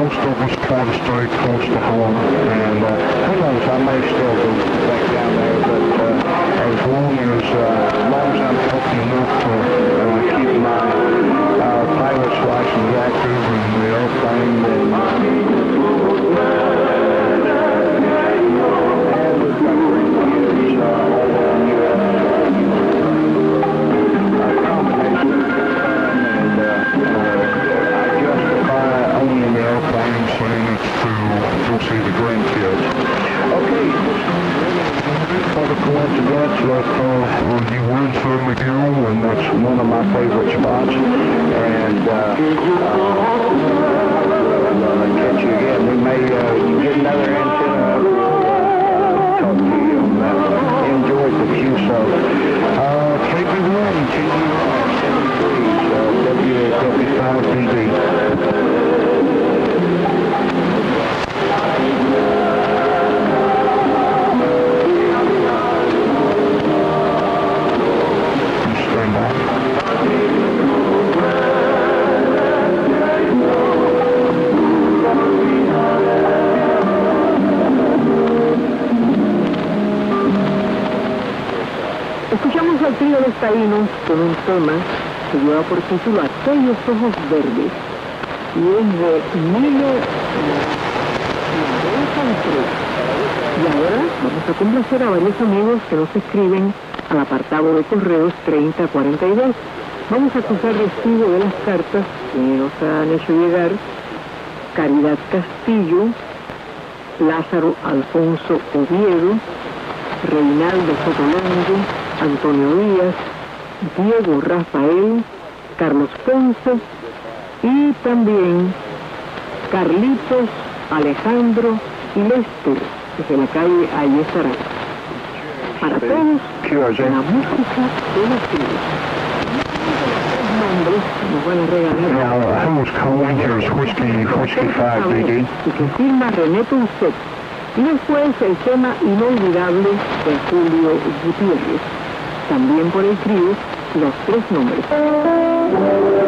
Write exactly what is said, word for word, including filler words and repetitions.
most of us try to stay close to home, and uh, who knows, I may still go back down there, but uh, as long as, uh, as long as I'm healthy enough to uh, keep my uh, pilot's license active in the airplane, then uh, and we've got grandkids uh, all over the U S A combination of fun and uh, uh, I justify owning the airplane saying it's to go see the grandkids. Okay, for the coincidence that uh, you win San Miguel, and that's one of my favorite spots. And uh, uh, we'll catch you again. We may uh, you get another antenna. Uh, talk to you on that. Enjoyed the Q S O. Uh, K B one, K B one, seventy-three, uh, W W five B D. Escuchamos al trío de taínos con un tema que lleva por título Aquellos Ojos Verdes y es de Milo Santos. Y ahora vamos a complacer a varios amigos que nos escriben al apartado de correos treinta cuarenta y dos. Vamos a acusar recibo de las cartas que nos han hecho llegar Caridad Castillo, Lázaro Alfonso Oviedo, Reinaldo Sotolongo, Antonio Díaz, Diego Rafael, Carlos Ponce y también Carlitos, Alejandro y Lester, desde la calle Ayesará. Para todos, la música de los tíos. Nombres nos van a regalar. Now, who's calling? Here's Whiskey, Whiskey five B D. Y que firma René Tunset. Y después el tema inolvidable de Julio Gutiérrez. También por el trío, los tres nombres.